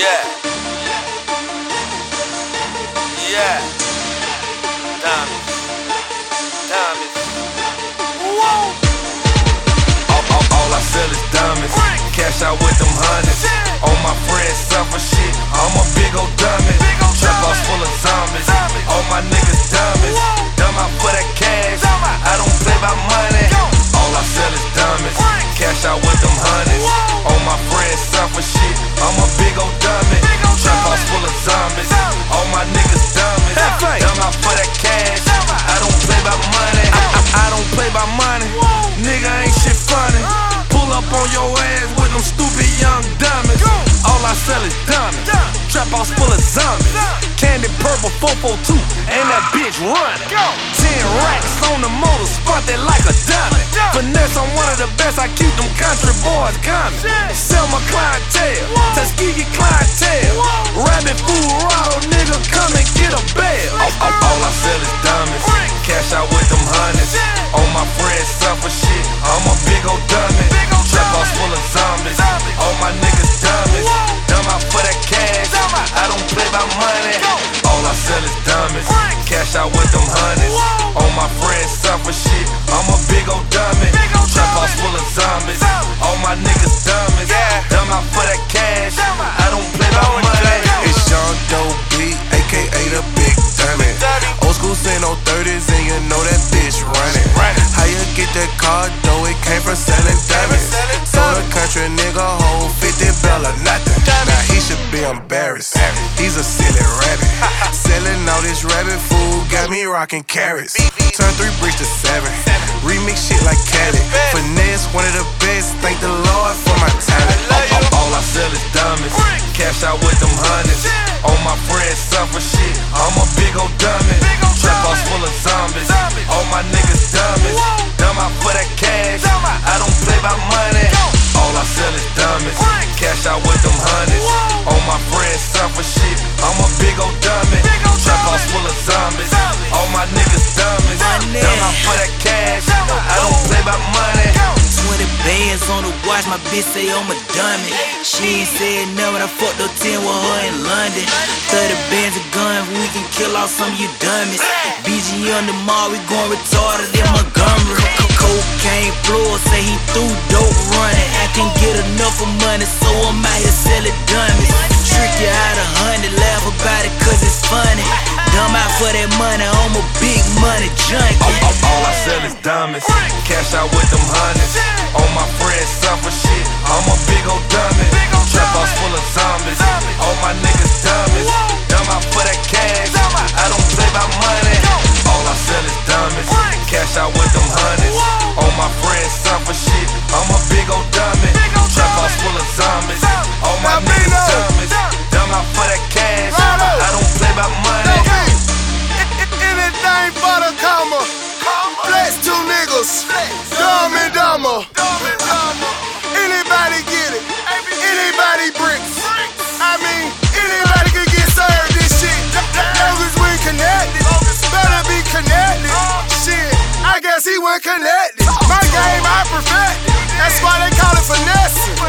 Yeah. Yeah. Diamonds. Diamonds. Whoa. All I sell is diamonds. Cash out with them hundreds. All my friends suffer shit. I'm a big old diamond. Trap house full of zombies. All my niggas diamonds. Dumb out for that cash. I don't play by money. All I sell is diamonds. Cash out with them hundreds. All my friends suffer shit. I'm a big old diamond. Trap house full of zombies. All my niggas diamonds. Dumb out for that cash. I don't play by money. I don't play by money. Nigga ain't shit funny. Pull up on your ass with them stupid young diamonds. All I sell is diamonds. Trap house full of zombies. Candy purple 442 and that bitch running. 10 racks on the motor, spot that like a diamond. Finesse, I'm one of the best, I keep them country boys coming. Sell my clientele, Tuskegee clientele. Rabbit food, Rado, nigga, come and get a bell. All I sell is diamonds. Cash out with them hundreds. All my friends suffer shit. I'm a big old diamond. Trap house full of zombies. All my niggas diamonds. Dumb out for that cash. I don't play by money. All I sell is diamonds. Cash out with them hundreds. All my friends suffer shit. I'm a big old diamond. Trap house full of zombies. All my niggas diamonds. Dumb out for that cash. I don't play by money. It's Sean Doe Beat, aka the Big Diamond. Old school saying no 30s and you know that bitch running. How you get that car though? It came from selling diamonds. Sold a country nigga whole 50 bell or nothing. Now he should be embarrassed. He's a silly rabbit. Selling all this rabbit food got me rocking carrots. Turn 3 bricks to 7. Remix shit like Cali. Finesse, one of the best. Thank the Lord for my talent. All I sell is diamonds. Cash out with them hundreds. All my friends suffer shit. I'm a big old diamond. Trap house full of zombies. All my niggas diamonds. Dumb out for that cash. I don't play by money. All I sell is diamonds. Cash out with them hundreds. All my friends suffer shit. I'm a big old diamond. Trap house full of zombies. All my niggas diamonds. Dumb out for that cash. I don't play by money. 20 bands on the watch, my bitch say I'm a dummy. She ain't said nothing, I fucked up 10 with her in London. 30 bands of guns, we can kill off some of you dummies. BG on the mall, we going retarded in Montgomery. Cocaine floor, say he through dope running. I can't get enough of money, so I'm out here selling dummies. Trick you out 100, laugh about it cause it's funny. Dumb out for that money, I'm a big money junkie. All I sell is diamonds. Cash out with them hundreds. All my friends suffer shit. I'm a big old diamond. Trap house full of zombies. All my niggas diamonds. Dumb out for that cash. I don't play by money. All I sell is diamonds. Cash out with them hundreds. All my friends suffer shit. I'm a big old diamond. Trap house full of zombies. All my niggas diamonds. Dumb out for that cash. I don't play by money. Anything for the comma. Flex 2 niggas. Dumb and dumber. Anybody get it. Anybody bricks. I mean, anybody can get served this shit. Long as we connected. Better be connected. Shit, I guess he went connected. My game I perfected. That's why they call it finessing.